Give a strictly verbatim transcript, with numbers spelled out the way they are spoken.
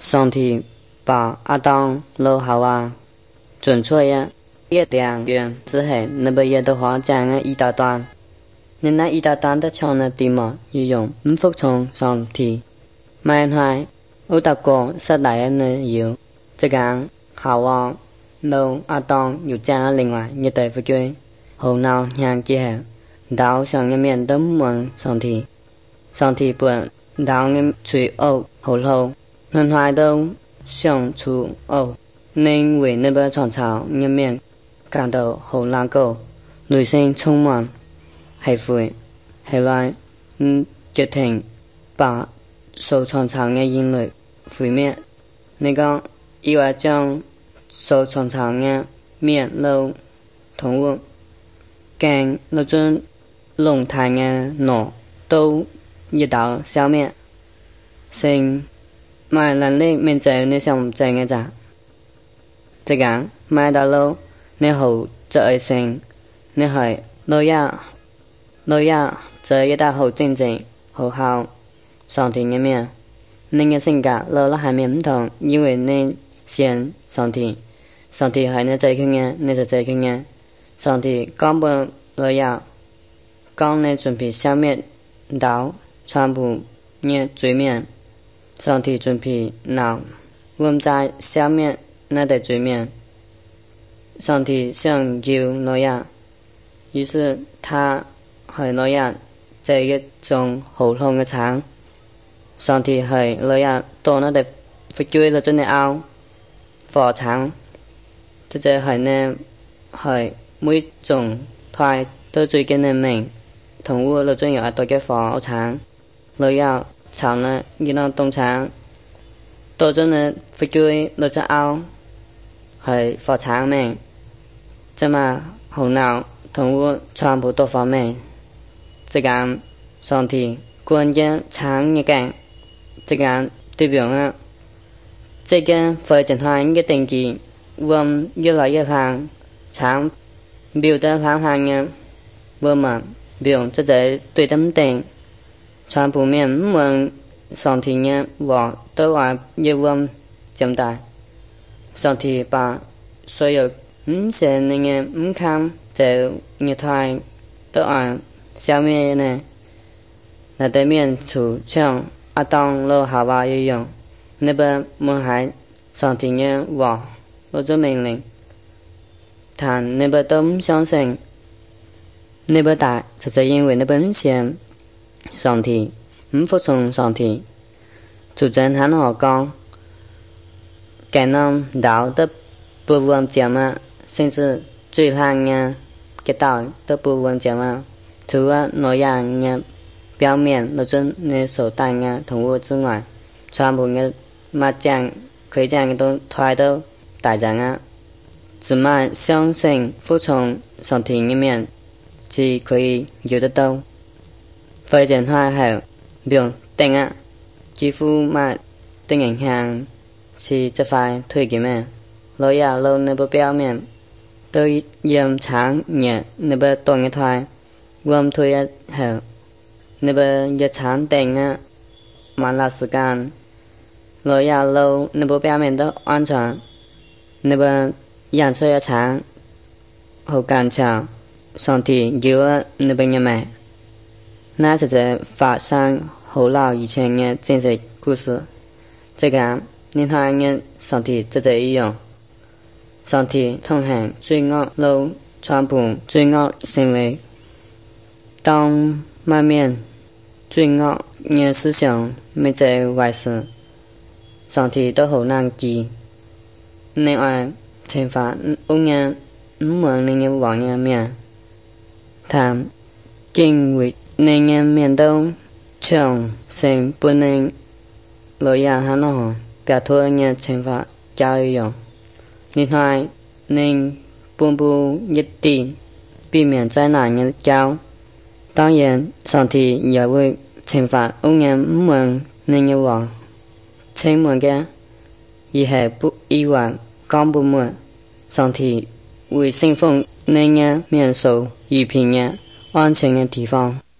上帝把亚当、老夏娃准出呀，一两元之后，那不耶和华将个一大段，你那一大段的唱的地嘛，要用唔服从上帝，买係我大個失大嘅呢要，即講夏娃、老亞當要將另外一對夫妻，後腦向之後，到上一面都問上帝，上帝本到嘅隨惡後路。人懷都相處哦，因為那邊床巢入面感到好難過，內心充滿後悔。後來嗯決定把受床巢嘅眼淚毀滅。你講以為將受床巢嘅面露動物，更那種龍潭嘅腦都一刀消滅，成買能力面對你想做嘅咋？即講買到路，你好做愛情，你係老呀老呀做一大好正正好好上帝嘅面，你嘅性格老啦係面唔同，因為你先上帝，上帝係你最強嘅，你就最強嘅。上帝根本老呀，講你準備消滅到全部嘅罪面。上帝準備讓我們在消滅那的罪面，上帝想救挪亞，於是他係挪亞這一種好痛嘅慘，上帝係挪亞到那的復追了真的拗火慘，這就係呢係每種態都最緊嘅命，同我了真有多嘅火慘，挪亞吵呢，見到東廠，到咗呢，復追落咗拗，係火廠命，即嘛好鬧，同我全部都方面，即咁上帝關鍵廠一間，即咁對表啊，即間非正態嘅定義，我們越來越行廠表得行行嘅，我們表即係對等定。全部面唔問上帝嘅話都話要問咁大，上帝把所有唔善嘅唔堪就業態都按消滅呢，那對面處像亞當老夏娃一樣，那邊門係上帝嘅話攞咗命令，但那邊都唔相信，那邊大就係因為那邊唔善。上帝唔服從上帝，主張很好講，該能道都不問講嘛，甚至最爛嘅嘅道都不問講嘛，除了挪亞嘅表面那種你所帶嘅同物之外，全部嘅物講可以講嘅都態度大眾啊，只買相信服從上帝嘅面，只可以有得到。非正態後，不用定啊，幾乎買定影響是這塊推嘅咩？老亞老那個表面都驗長熱那個當一塊，我們推一後，那個一長定啊，蠻拉時間，老亞老那個表面都安全，那個顏色一長，好乾淨，上帝叫我那邊嘅咩？那是在發生好耐以前嘅真實故事，這個你睇嘅上帝就這樣，上帝痛恨罪惡路全部罪惡行為，當外面罪惡嘅思想沒做壞事，上帝都好難記，另外懲罰惡人唔望你嘅王嘅面，但敬畏你嘅面都長成不能老人很好，別拖嘅懲罰教育用。你睇你步步一地，避免災難嘅教。當然，上帝也會懲罰惡人唔問你嘅話，請問嘅而係不以為講不問，上帝會釋放你嘅免受欺騙嘅安全嘅地方。